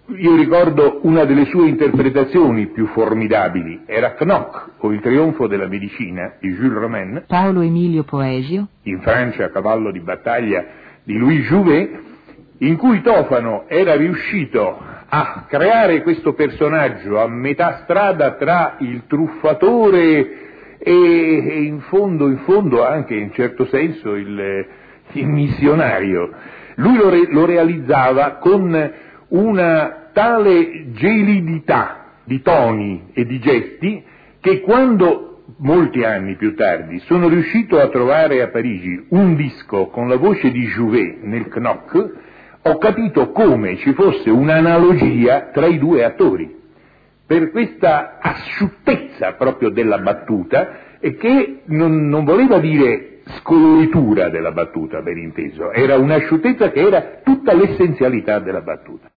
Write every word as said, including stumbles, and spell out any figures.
io ricordo una delle sue interpretazioni più formidabili, era Knock, o Il trionfo della medicina, di Jules Romain. Paolo Emilio Poesio. In Francia, a cavallo di battaglia di Louis Jouvet, in cui Tofano era riuscito a creare questo personaggio a metà strada tra il truffatore e, e in fondo, in fondo anche in certo senso il, il missionario. Lui lo, re, lo realizzava con una tale gelidità di toni e di gesti che quando, molti anni più tardi, sono riuscito a trovare a Parigi un disco con la voce di Jouvet nel Knock, ho capito come ci fosse un'analogia tra i due attori, per questa asciuttezza proprio della battuta, e che non, non voleva dire scoloritura della battuta, ben inteso, era un'asciuttezza che era tutta l'essenzialità della battuta.